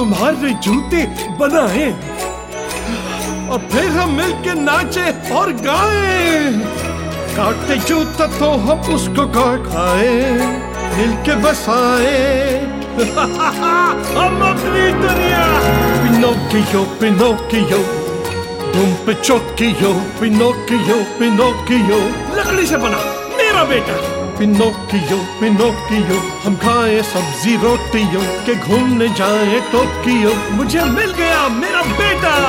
हमारे जूते बनाए और फिर हम मिलके नाचे और गाए। काटे जूता तो हम उसको काट खाए, मिलके बसाए हम अपनी दुनिया। पिनोकियो पिनोकियो तुम पे चौकियो, पिनोकियो पिनोकियो लकड़ी से बना मेरा बेटा। पिनोकियो पिनोकियो हम खाए सब्जी रोटियों के, घूमने जाए टोकियो। मुझे मिल गया मेरा बेटा।